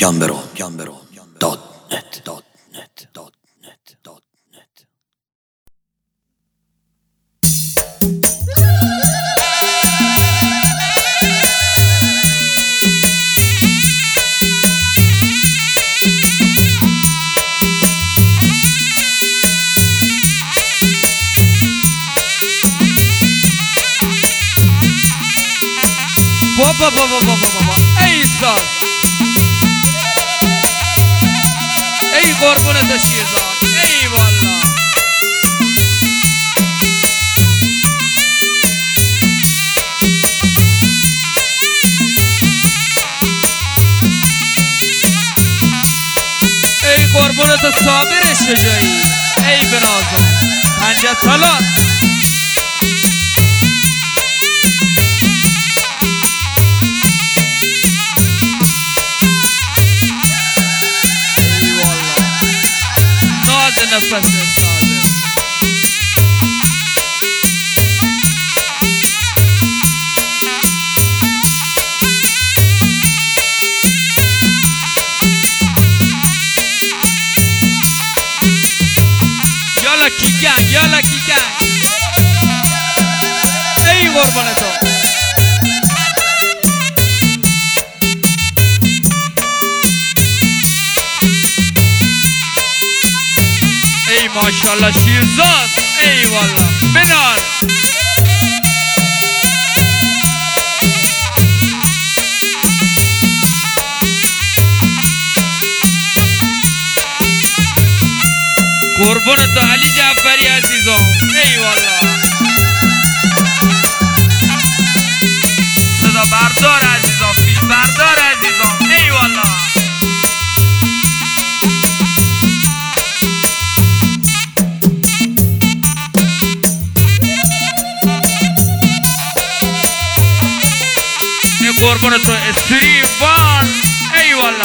gamberå.net. بابا ای ساز ای قربونت شیرزاد ای والا ای قربونت صابر شجاعی ای بنازم پنجه طلات نفس ساده یالا کیکن ای قربان تو ای ماشاءالله شیرزاد ای والا بنال قربونت علی جعفری عزیزم ای والا صدا بردار عزیزم فیلم بردار عزیزم ای والا قربان تو استریوان ای والا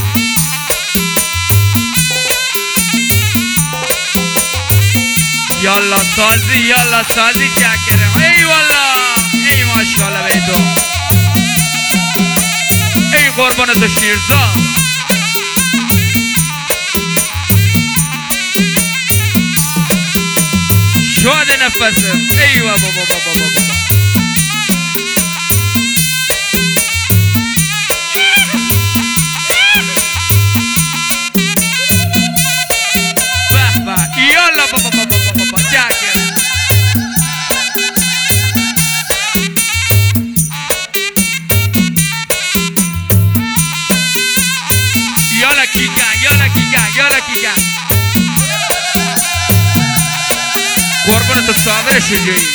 یالا سازی چکره ای والا ای ماشاءالله بیدو ای قربان تو شیرزاد شاد نفسه ای بابا یالا بابا جاکر یالا کیکن قربان تو صابر شجاعی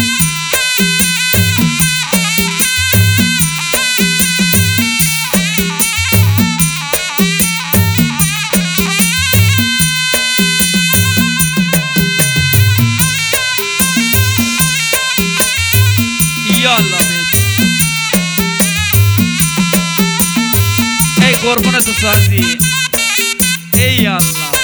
یالا ای قربونت سازی ای الله